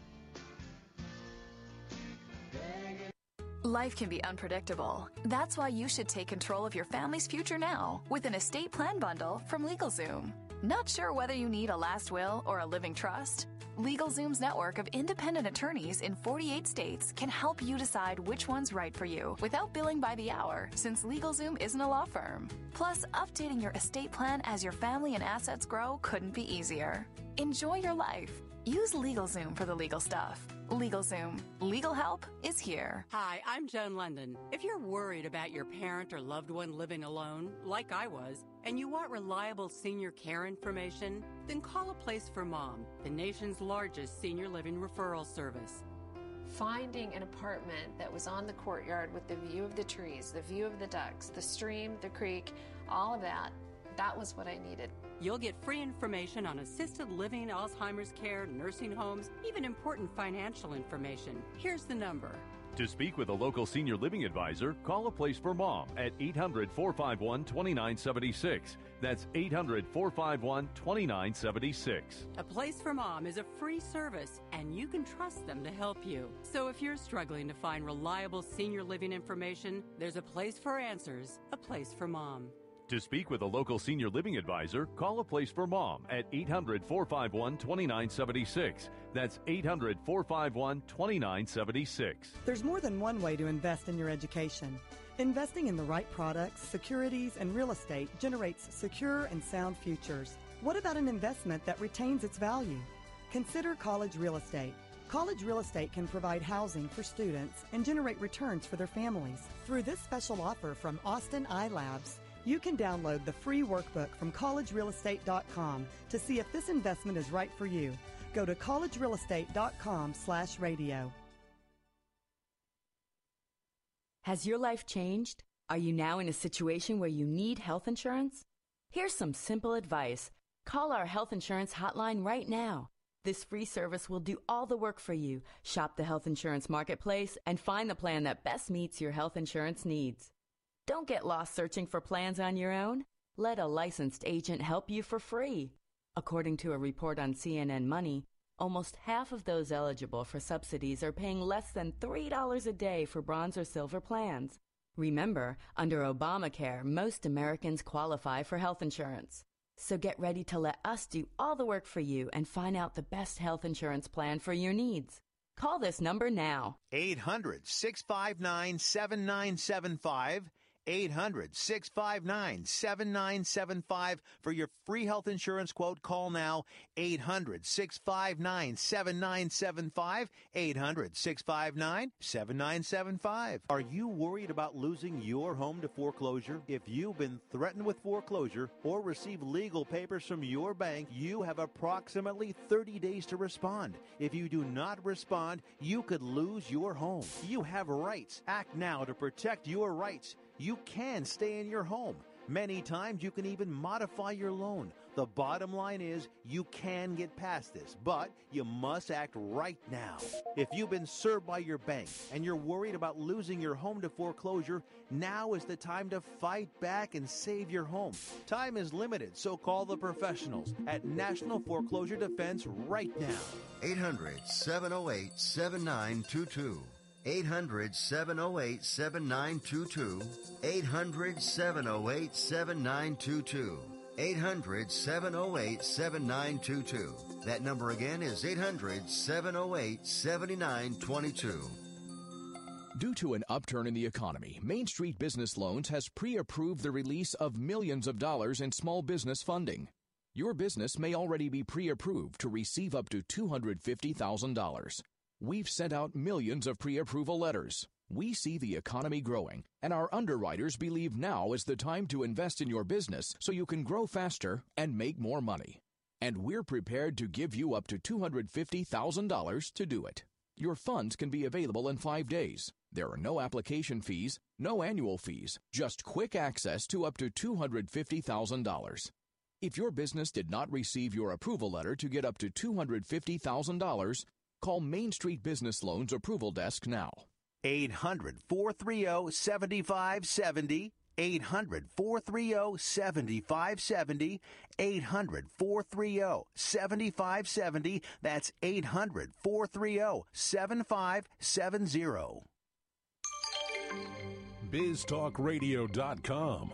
Life can be unpredictable. That's why you should take control of your family's future now with an estate plan bundle from LegalZoom. Not sure whether you need a last will or a living trust? LegalZoom's network of independent attorneys in forty-eight states can help you decide which one's right for you without billing by the hour, since LegalZoom isn't a law firm. Plus, updating your estate plan as your family and assets grow couldn't be easier. Enjoy your life. Use LegalZoom for the legal stuff. LegalZoom. Legal help is here. Hi, I'm Joan London. If you're worried about your parent or loved one living alone, like I was, and you want reliable senior care information, then call A Place for Mom, the nation's largest senior living referral service. Finding an apartment that was on the courtyard with the view of the trees, the view of the ducks, the stream, the creek, all of that, that was what I needed. You'll get free information on assisted living, Alzheimer's care, nursing homes, even important financial information. Here's the number. To speak with a local senior living advisor, call A Place for Mom at eight hundred, four five one, two nine seven six. That's eight hundred, four five one, two nine seven six. A Place for Mom is a free service, and you can trust them to help you. So if you're struggling to find reliable senior living information, there's a place for answers, A Place for Mom. To speak with a local senior living advisor, call A Place for Mom at eight hundred, four five one, two nine seven six. That's eight hundred, four five one, two nine seven six. There's more than one way to invest in your education. Investing in the right products, securities, and real estate generates secure and sound futures. What about an investment that retains its value? Consider college real estate. College real estate can provide housing for students and generate returns for their families. Through this special offer from Austin iLabs, you can download the free workbook from college real estate dot com to see if this investment is right for you. Go to college real estate dot com slash radio. Has your life changed? Are you now in a situation where you need health insurance? Here's some simple advice. Call our health insurance hotline right now. This free service will do all the work for you. Shop the health insurance marketplace and find the plan that best meets your health insurance needs. Don't get lost searching for plans on your own. Let a licensed agent help you for free. According to a report on C N N Money, almost half of those eligible for subsidies are paying less than three dollars a day for bronze or silver plans. Remember, under Obamacare, most Americans qualify for health insurance. So get ready to let us do all the work for you and find out the best health insurance plan for your needs. Call this number now. eight hundred, six five nine, seven nine seven five. eight hundred, six five nine, seven nine seven five for your free health insurance quote. Call now, eight hundred, six five nine, seven nine seven five, eight hundred, six five nine, seven nine seven five. Are you worried about losing your home to foreclosure? If you've been threatened with foreclosure or receive legal papers from your bank, you have approximately thirty days to respond. If you do not respond, you could lose your home. You have rights. Act now to protect your rights. You can stay in your home. Many times you can even modify your loan. The bottom line is you can get past this, but you must act right now. If you've been served by your bank and you're worried about losing your home to foreclosure, now is the time to fight back and save your home. Time is limited, so call the professionals at National Foreclosure Defense right now. eight hundred, seven oh eight, seven nine two two. eight hundred, seven oh eight, seven nine two two. eight hundred, seven oh eight, seven nine two two. eight hundred, seven oh eight, seven nine two two. That number again is eight hundred, seven oh eight, seven nine two two. Due to an upturn in the economy, Main Street Business Loans has pre-approved the release of millions of dollars in small business funding. Your business may already be pre-approved to receive up to two hundred fifty thousand dollars. We've sent out millions of pre-approval letters. We see the economy growing, and our underwriters believe now is the time to invest in your business so you can grow faster and make more money. And we're prepared to give you up to two hundred fifty thousand dollars to do it. Your funds can be available in five days. There are no application fees, no annual fees, just quick access to up to two hundred fifty thousand dollars. If your business did not receive your approval letter to get up to two hundred fifty thousand dollars, call Main Street Business Loans Approval Desk now. eight hundred, four three zero, seven five seven zero. eight hundred, four three zero, seven five seven zero. eight hundred, four three zero, seven five seven zero. That's eight hundred, four three zero, seven five seven zero. biz talk radio dot com.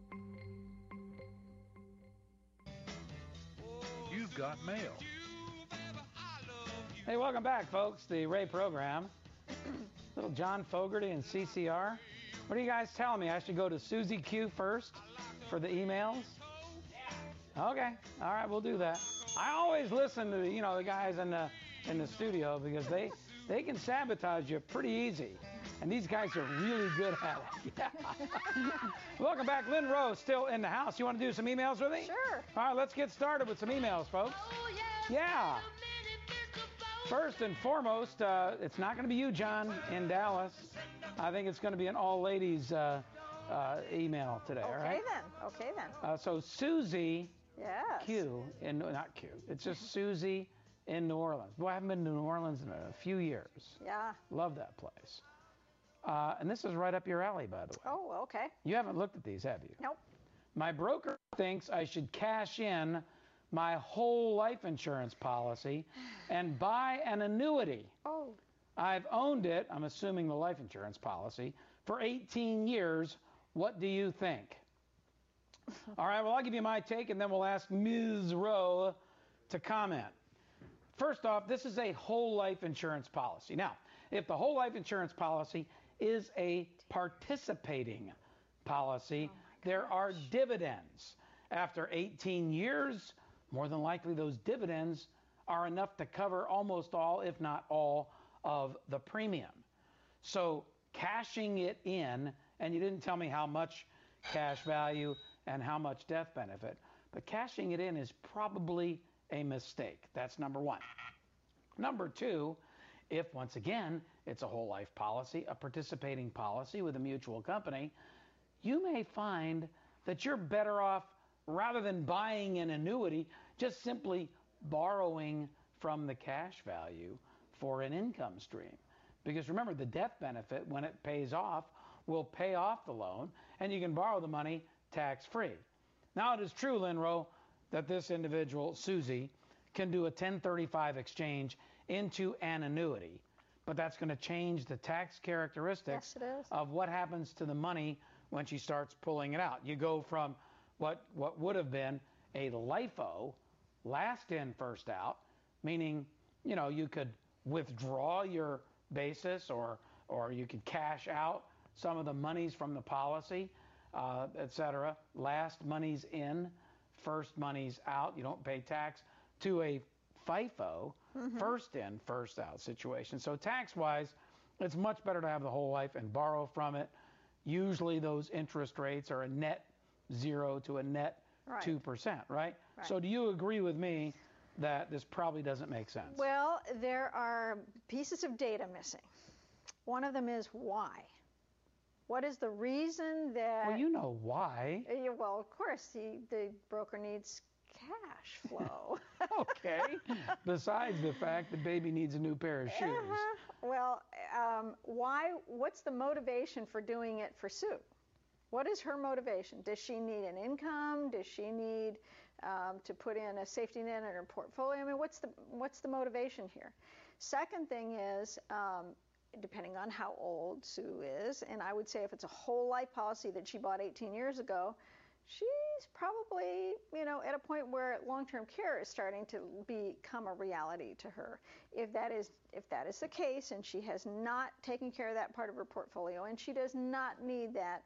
You've got mail. Hey, welcome back, folks. The Ray program. Little John Fogerty and C C R. What are you guys telling me? I should go to Susie Q first for the emails? Okay. All right, we'll do that. I always listen to the, you know, the guys in the in the studio because they they can sabotage you pretty easy. And these guys are really good at it. Yeah. Welcome back. Lynn Rose still in the house. You want to do some emails with me? Sure. All right, let's get started with some emails, folks. Yeah. First and foremost, uh, it's not going to be you, John, in Dallas. I think it's going to be an all-ladies uh, uh, email today, okay, all right? Okay, then. Okay, then. Uh, so Susie yes. Q, in, not Q, it's just Susie in New Orleans. Boy, I haven't been to New Orleans in a few years. Yeah. Love that place. Uh, and this is right up your alley, by the way. Oh, okay. You haven't looked at these, have you? Nope. My broker thinks I should cash in my whole life insurance policy and buy an annuity. Oh. I've owned it, I'm assuming the life insurance policy, for eighteen years. What do you think? All right, well, I'll give you my take, and then we'll ask Miz Rowe to comment. First off, this is a whole life insurance policy. Now, if the whole life insurance policy is a participating policy, oh there are dividends. After eighteen years, more than likely those dividends are enough to cover almost all, if not all, of the premium. So cashing it in, and you didn't tell me how much cash value and how much death benefit, but cashing it in is probably a mistake. That's number one. Number two, if once again it's a whole life policy, a participating policy with a mutual company, you may find that you're better off, rather than buying an annuity, just simply borrowing from the cash value for an income stream. Because remember, the death benefit, when it pays off, will pay off the loan, and you can borrow the money tax-free. Now, it is true, Lynn Rowe, that this individual, Susie, can do a ten thirty-five exchange into an annuity, but that's going to change the tax characteristics yes, it is. of what happens to the money when she starts pulling it out. You go from what, what would have been a LIFO, last in, first out, meaning, you know, you could withdraw your basis or, or you could cash out some of the monies from the policy, uh, et cetera. Last money's in, first money's out. You don't pay tax, to a FIFO, mm-hmm. first in, first out situation. So tax-wise, it's much better to have the whole life and borrow from it. Usually those interest rates are a net zero to a net right. two percent, right? right? So do you agree with me that this probably doesn't make sense? Well, there are pieces of data missing. One of them is why. What is the reason that... Well, you know why. Uh, well, of course, the, the broker needs cash flow. Okay. Besides the fact the baby needs a new pair of shoes. Uh-huh. Well, um, why? What's the motivation for doing it for Sue? What is her motivation? Does she need an income? Does she need um, to put in a safety net in her portfolio? I mean, what's the what's the motivation here? Second thing is, um, depending on how old Sue is, and I would say if it's a whole life policy that she bought eighteen years ago, she's probably, you know, at a point where long-term care is starting to become a reality to her. If that is if that is the case, and she has not taken care of that part of her portfolio, and she does not need that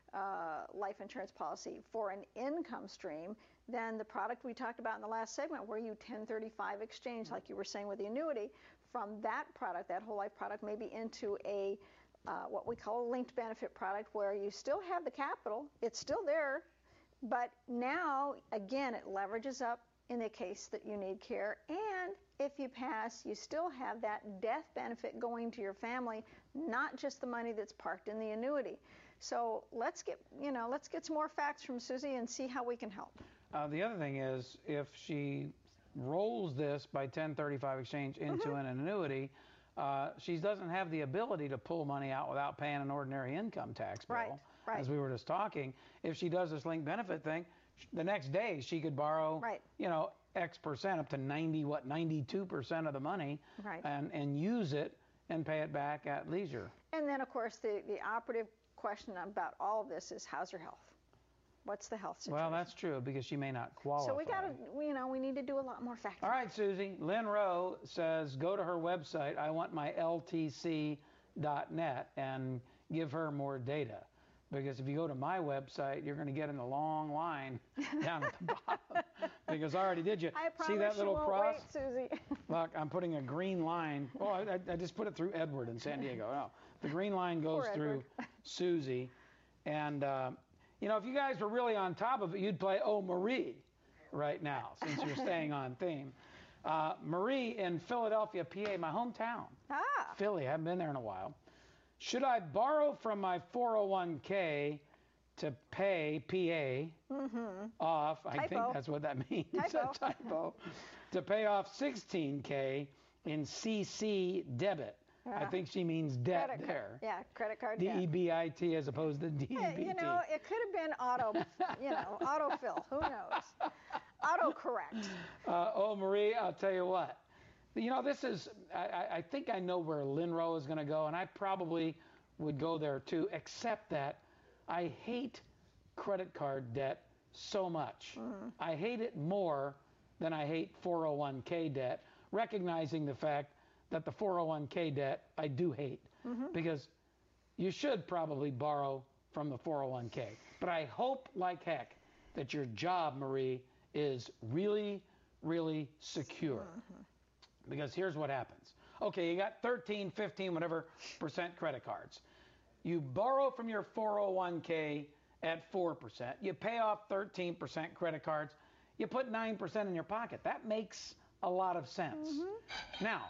uh, life insurance policy for an income stream, then the product we talked about in the last segment, where you ten thirty-five exchange, like you were saying with the annuity, from that product, that whole life product, maybe into a uh, what we call a linked benefit product, where you still have the capital, it's still there, but now, again, it leverages up in the case that you need care, and if you pass, you still have that death benefit going to your family, not just the money that's parked in the annuity. So let's get, you know, let's get some more facts from Susie and see how we can help. Uh, the other thing is, if she rolls this by ten thirty-five exchange into mm-hmm. an annuity, uh, she doesn't have the ability to pull money out without paying an ordinary income tax bill. Right, right. As we were just talking, if she does this linked benefit thing, the next day she could borrow, right. you know, X percent, up to ninety, what, ninety-two percent of the money, right. and, and use it and pay it back at leisure. And then, of course, the, the operative question about all of this is, how's your health? What's the health situation? Well, that's true, because she may not qualify. So we got to, you know, we need to do a lot more factoring. All right, Susie. Lynn Rowe says, go to her website, I want my L T C dot net, and give her more data. Because if you go to my website, you're going to get in a long line down at the bottom. Because I already did you. I see that little you won't cross? Wait, Susie. Look, I'm putting a green line. Oh, I, I just put it through Edward in San Diego. No, the green line goes Poor through Susie. And, uh, you know, if you guys were really on top of it, you'd play Oh Marie right now, since you're staying on theme. Uh, Marie in Philadelphia, P A, my hometown. Ah. Philly, I haven't been there in a while. Should I borrow from my four oh one k to pay P A mm-hmm. off? I Typo. think that's what that means. Typo. Typo. To pay off sixteen k in C C debit. Yeah. I think she means debt credit there. Card. Yeah, credit card D debt. E B I T as opposed to D E B T. Hey, you know, it could have been auto, you know, autofill. Who knows? Autocorrect. Uh, oh, Marie, I'll tell you what. You know, this is, I, I think I know where Lynn Rowe is going to go, and I probably would go there too, except that I hate credit card debt so much. Mm-hmm. I hate it more than I hate four oh one k debt, recognizing the fact that the four oh one k debt I do hate, mm-hmm. because you should probably borrow from the four oh one k. But I hope like heck that your job, Marie, is really, really secure. Mm-hmm. Because here's what happens. Okay, you got thirteen, fifteen, whatever percent credit cards. You borrow from your four oh one k at four percent. You pay off thirteen percent credit cards. You put nine percent in your pocket. That makes a lot of sense. Mm-hmm. Now,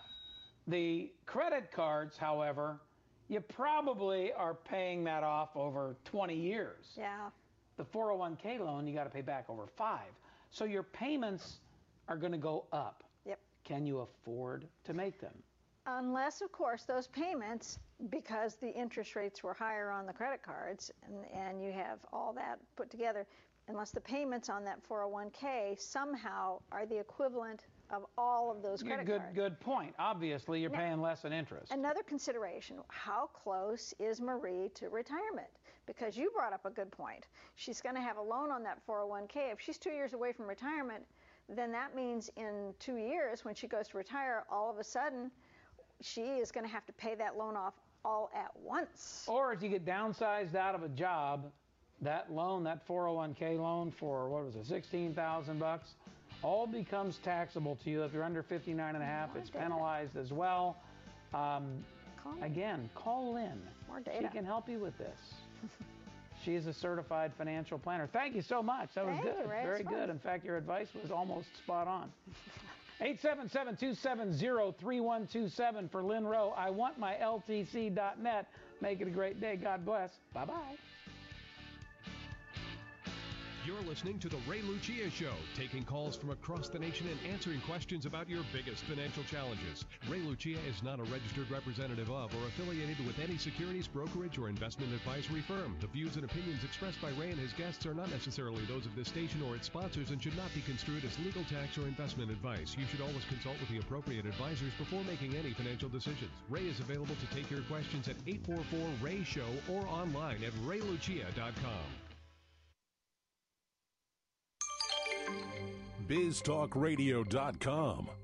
the credit cards, however, you probably are paying that off over twenty years. Yeah. The four oh one k loan, you got to pay back over five. So your payments are going to go up. Yep. Can you afford to make them? Unless, of course, those payments, because the interest rates were higher on the credit cards, and, and you have all that put together, unless the payments on that four oh one k somehow are the equivalent of all of those credit good, cards. Good point. Obviously, you're now, paying less in interest. Another consideration, how close is Marie to retirement? Because you brought up a good point. She's going to have a loan on that four oh one k. If she's two years away from retirement, then that means in two years, when she goes to retire, all of a sudden, she is going to have to pay that loan off all at once. Or if you get downsized out of a job, that loan, that four oh one k loan for, what was it, sixteen thousand bucks, all becomes taxable to you. If you're under fifty-nine and a half, it's penalized as well. Um, call again, call Lynn. More data. She can help you with this. She is a certified financial planner. Thank you so much. That was Thank good. You, Ray. Very good. In fact, your advice was almost spot on. eight seven seven, two seven zero, three one two seven for Lynn Rowe. I want my L T C dot net. Make it a great day. God bless. Bye-bye. You're listening to The Ray Lucia Show, taking calls from across the nation and answering questions about your biggest financial challenges. Ray Lucia is not a registered representative of or affiliated with any securities, brokerage, or investment advisory firm. The views and opinions expressed by Ray and his guests are not necessarily those of this station or its sponsors and should not be construed as legal, tax, or investment advice. You should always consult with the appropriate advisors before making any financial decisions. Ray is available to take your questions at eight four four, R A Y, S H O W or online at ray lucia dot com. biz talk radio dot com.